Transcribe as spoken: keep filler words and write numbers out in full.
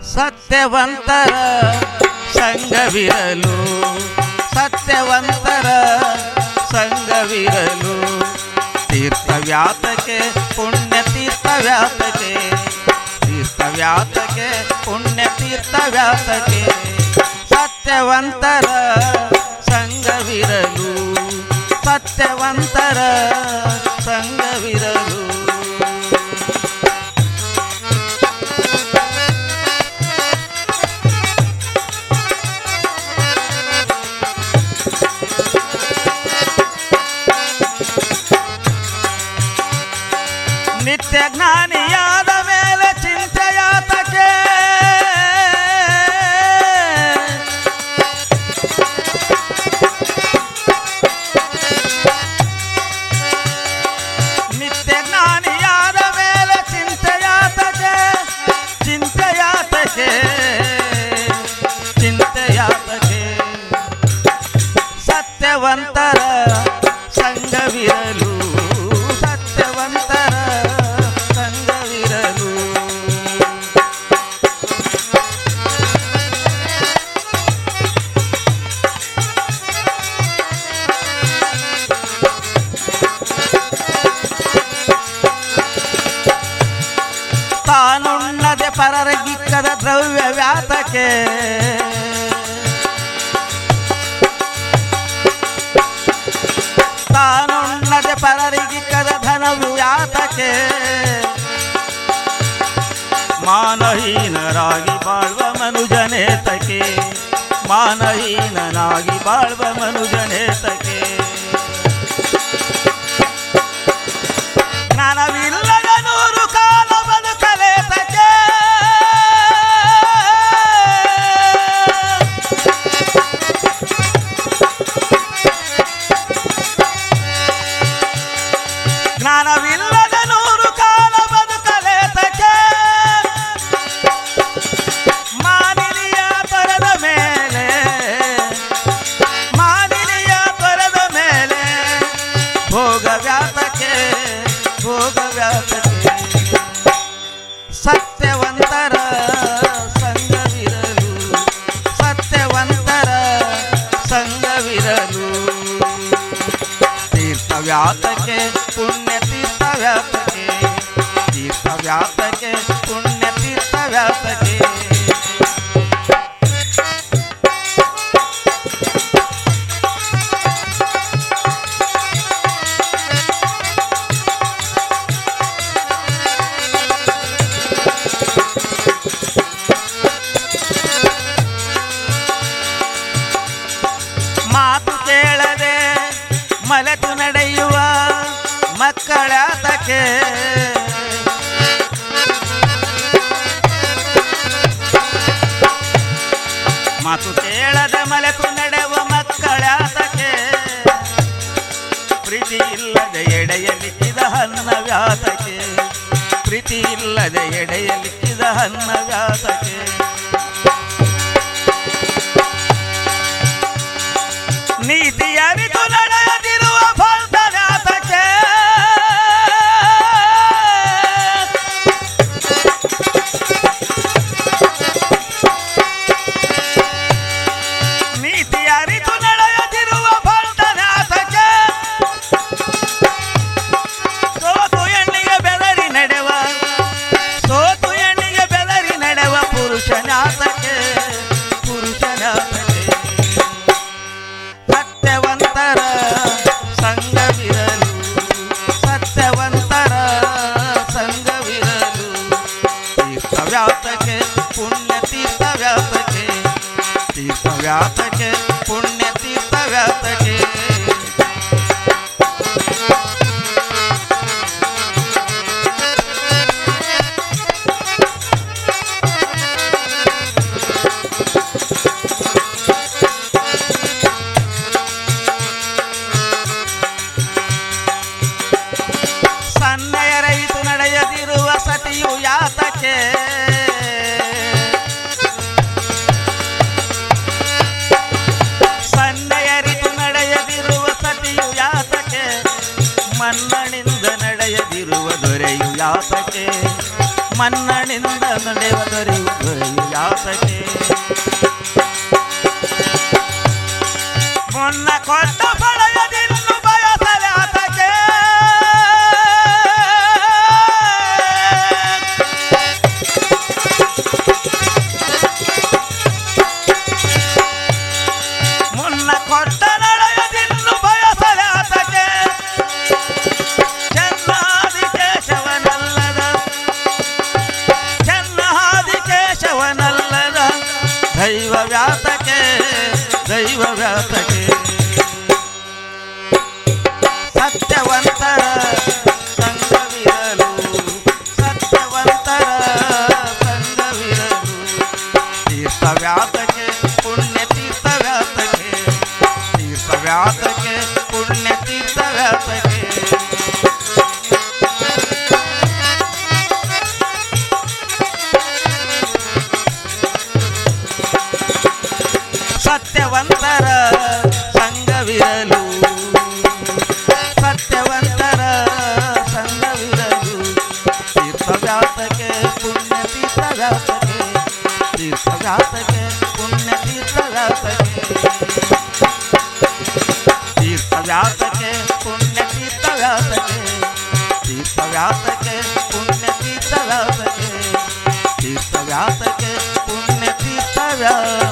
ಸತ್ಯವಂತರ ಸಂಘವಿರಲು ಸತ್ಯವಂತರ ಸಂಘವಿರಲು ತೀರ್ಥವ್ಯಾತಕ್ಕೆ ಪುಣ್ಯ ತೀರ್ಥವ್ಯಾತಕ್ಕೆ ತೀರ್ಥವ್ಯಾತಕ್ಕೆ ಪುಣ್ಯ ತೀರ್ಥವ್ಯಾತಕ್ಕೆ ಸತ್ಯವಂತರ ಸಂಘವಿರಲು ಸತ್ಯವಂತರ ಸಂಘವಿರಲು ನಿತ್ಯ ಜ್ಞಾನಿಯಾದ ಮೇಲೆ ಚಿಂತೆಯಾತಕ್ಕೆ ನಿತ್ಯ ಜ್ಞಾನಿಯಾದ ಮೇಲೆ ಚಿಂತೆಯಾತಕ್ಕೆ ಚಿಂತೆಯಾತಕ್ಕೆ ಚಿಂತೆಯಾತಕ್ಕೆ ಸತ್ಯವಂತರ ಸಂಘವಿರಲು ಸತ್ಯವಂತರ ಸಂಘವಿರಲು ತಾನುಣ್ಣದೆ ಪರರಗಿಕ್ಕದ ದ್ರವ್ಯ ವ್ಯಾತಕ್ಕೆ ತಾನುಣ್ಣದೆ ಪರರಿಗಿಕ್ಕದ ಧನವು ವ್ಯಾತಕ್ಕೆ ಮಾನಹೀನರಾಗಿ ಬಾಳ್ವ ಮನುಜನೇತಕ್ಕೆ ಮಾನಹೀನನಾಗಿ ಬಾಳ್ವ ಮನುಜನೇತಕ್ಕೆ ಜ್ಞಾನವಿಲ್ಲದ ನೂರು ಕಾಲ ಬದುಕಲೇತಕ್ಕೆ ಜ್ಞಾನವಿಲ್ಲದ ನೂರು ಕಾಲ ಬದುಕಲೇತಕ್ಕೆ ಮಾನಿನಿಯ ತೊರೆದ ಮೇಲೆ ಮಾನಿನಿಯ ತೊರೆದ ಮೇಲೆ ಭೋಗ ವ್ಯಾತಕ್ಕೆ ಭೋಗ ವ್ಯಾತಕ್ಕೆ ಸತ್ಯವಂತರ ಸಂಘವಿರಲು ಸತ್ಯವಂತರ ಸಂಘವಿರಲು ತೀರ್ಥವ್ಯಾತಕ್ಕೆ ಪುಣ್ಯ ತೀರ್ಥವ್ಯಾತಕ್ಕೆ ತೀರ್ಥವ್ಯಾತಕ್ಕೆ ಪುಣ್ಯ ತೀರ್ಥವ್ಯಾತಕ್ಕೆ ಮಾತು ಕೇಳದೆ ಮಲೆತು ನಡೆಯುವ ಮಕ್ಕಳಾತಕ್ಕೆ ಮಾತು ಕೇಳದೆ ಮಲೆತು ನಡೆಯುವ ಮಕ್ಕಳಾತಕ್ಕೆ ಪ್ರೀತಿ ಇಲ್ಲದೆ ಎಡೆಯಲಿಕ್ಕಿದ ಹನ್ನ ವ್ಯಾತಕ್ಕೆ ಪ್ರೀತಿ ಇಲ್ಲದೆ ಎಡೆಯಲಿಕ್ಕಿದ ಹನ್ನ ವ್ಯಾತಕ್ಕೆ ನೀತಿ ಅರಿತು ನಡೆಯದಿರುವ ಫಲದ ವ್ಯಾತಕ್ಕೆ ನೀತಿ ಅರಿತು ನಡೆಯದಿರುವ ಫಲದ ವ್ಯಾತಕ್ಕೆ ಸೋತು ಎಣ್ಣಿಗೆ ಬೆದರಿ ನಡೆವ ಸೋತು ಎಣ್ಣಿಗೆ ಬೆದರಿ ನಡೆವ ಪುರುಷನಾತಕ್ಕೆ ಪುರುಷನಾತಕ್ಕೆ ಸತ್ಯವಂತರ ಸಂಘವಿರಲು ಸತ್ಯವಂತರ ಸಂಘವಿರಲು ತೀರ್ಥವ್ಯಾತಕ್ಕೆ ಪುಣ್ಯ ತೀರ್ಥವ್ಯಾತಕ್ಕೆ ತೀರ್ಥವ್ಯಾತಕ್ಕೆ ಪುಣ್ಯ ತೀರ್ಥವ್ಯಾತಕ್ಕೆ ಸನ್ನಯ ರಹಿತು ನಡೆಯದಿರುವ ಸತಿಯು ಯಾತಕ್ಕೆ ಸನ್ನಯ ರಿತು ನಡೆಯ ಮನ್ನಣಿಂದ ನಡೆಯುವ ದೊರೆಯುವ ಯಾತಕ್ಕೆ ಮುನ್ನ ಕೊಟ್ಟ ಪಡೆಯದಿನ್ನು ಬಯಸಲಾತಕ್ಕೆ ಮುನ್ನ ಕೊಟ್ಟ ನಡೆಯದಿನ್ನು ಬಯಸಲಾತಕ್ಕೆ ಚೆನ್ನಾದಿ ಕೇಶವನಲ್ಲದ ಚೆನ್ನಾದಿ ಕೇಶವನಲ್ಲದ ದೈವ ವ್ಯಾತಕ್ಕೆ ದೈವ ವ್ಯಾತಕ್ಕೆ ಸತ್ಯವಂತರ ಸಂಗವಿರಲು ಸತ್ಯವಂತರ ಸಂಗವಿರಲು ತೀರ್ಥ ವ್ಯಾತಕ್ಕೆ ಪುಣ್ಯ ತೀರ್ಥ ವ್ಯಾತಕ್ಕೆ ತೀರ್ಥ ವ್ಯಾತಕ್ಕೆ ಪುಣ್ಯ ತೀರ್ಥ ವ್ಯಾತಕ್ಕೆ ಸತ್ಯವಂತರ ಸಂಗವಿರಲು ಸತ್ಯವಂತರ ಸಂಗವಿರಲು ತೀರ್ಥ ವ್ಯಾತಕ್ಕೆ ಪುಣ್ಯ ತೀರ್ಥ ವ್ಯಾತಕ್ಕೆ ತೀರ್ಥ ವ್ಯಾತಕ್ಕೆ ಪುಣ್ಯ ತೀರ್ಥ ವ್ಯಾತಕ್ಕೆ ತೀರ್ಥ ವ್ಯಾತಕ್ಕೆ ಪುಣ್ಯ ತೀರ್ಥ ವ್ಯಾತಕ್ಕೆ ತೀರ್ಥ ವ್ಯಾತಕ್ಕೆ ಪುಣ್ಯ ತೀರ್ಥ ವ್ಯಾತಕ್ಕೆ ತೀರ್ಥ ವ್ಯಾತಕ್ಕೆ ಪುಣ್ಯ ತೀರ್ಥ ವ್ಯಾತಕ್ಕೆ